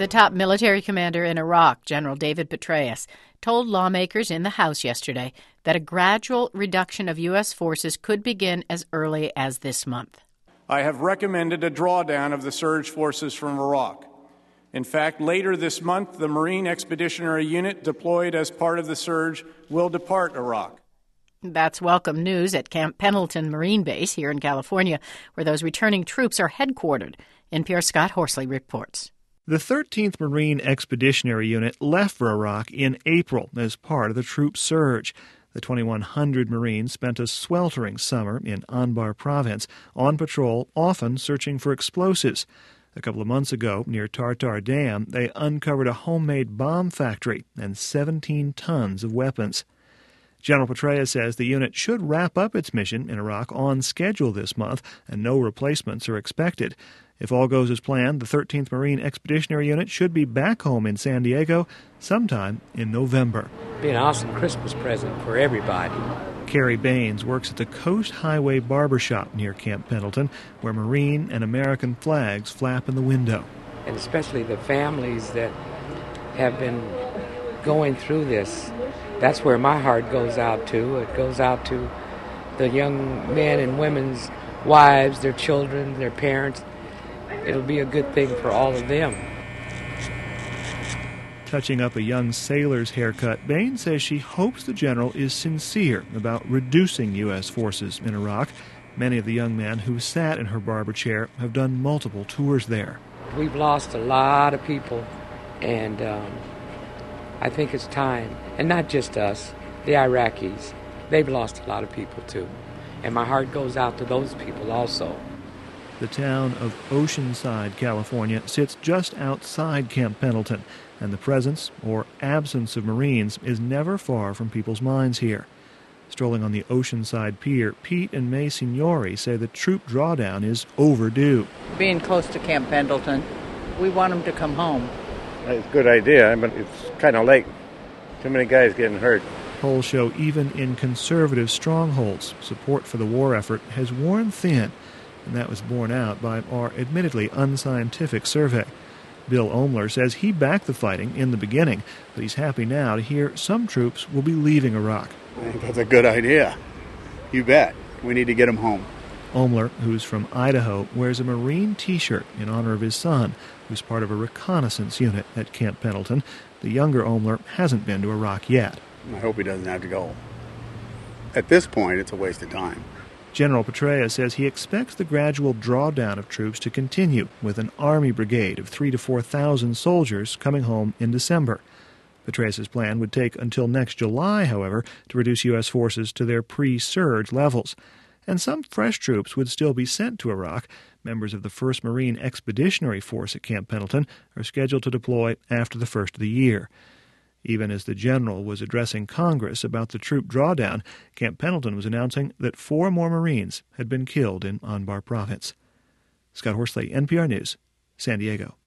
The top military commander in Iraq, General David Petraeus, told lawmakers in the House yesterday that a gradual reduction of U.S. forces could begin as early as this month. I have recommended a drawdown of the surge forces from Iraq. In fact, later this month, the Marine Expeditionary Unit deployed as part of the surge will depart Iraq. That's welcome news at Camp Pendleton Marine Base here in California, where those returning troops are headquartered. NPR's Scott Horsley reports. The 13th Marine Expeditionary Unit left for Iraq in April as part of the troop surge. The 2,100 Marines spent a sweltering summer in Anbar Province on patrol, often searching for explosives. A couple of months ago, near Tartar Dam, they uncovered a homemade bomb factory and 17 tons of weapons. General Petraeus says the unit should wrap up its mission in Iraq on schedule this month, and no replacements are expected. If all goes as planned, the 13th Marine Expeditionary Unit should be back home in San Diego sometime in November. Be an awesome Christmas present for everybody. Carrie Baines works at the Coast Highway Barbershop near Camp Pendleton, where Marine and American flags flap in the window. And especially the families that have been going through this. That's where my heart goes out to. It goes out to the young men and women's wives, their children, their parents. It'll be a good thing for all of them. Touching up a young sailor's haircut, Bain says she hopes the general is sincere about reducing U.S. forces in Iraq. Many of the young men who sat in her barber chair have done multiple tours there. We've lost a lot of people, and I think it's time. And not just us, the Iraqis. They've lost a lot of people, too. And my heart goes out to those people also. The town of Oceanside, California, sits just outside Camp Pendleton, and the presence or absence of Marines is never far from people's minds here. Strolling on the Oceanside Pier, Pete and May Signori say the troop drawdown is overdue. Being close to Camp Pendleton, we want them to come home. It's a good idea, but it's kind of late. Too many guys getting hurt. Polls show even in conservative strongholds, support for the war effort has worn thin, and that was borne out by our admittedly unscientific survey. Bill Omler says he backed the fighting in the beginning, but he's happy now to hear some troops will be leaving Iraq. I think that's a good idea. You bet. We need to get them home. Omler, who's from Idaho, wears a Marine T-shirt in honor of his son, who's part of a reconnaissance unit at Camp Pendleton. The younger Omler hasn't been to Iraq yet. I hope he doesn't have to go. At this point, it's a waste of time. General Petraeus says he expects the gradual drawdown of troops to continue, with an Army brigade of 3,000 to 4,000 soldiers coming home in December. Petraeus' plan would take until next July, however, to reduce U.S. forces to their pre-surge levels. And some fresh troops would still be sent to Iraq. Members of the 1st Marine Expeditionary Force at Camp Pendleton are scheduled to deploy after the first of the year. Even as the general was addressing Congress about the troop drawdown, Camp Pendleton was announcing that 4 more Marines had been killed in Anbar Province. Scott Horsley, NPR News, San Diego.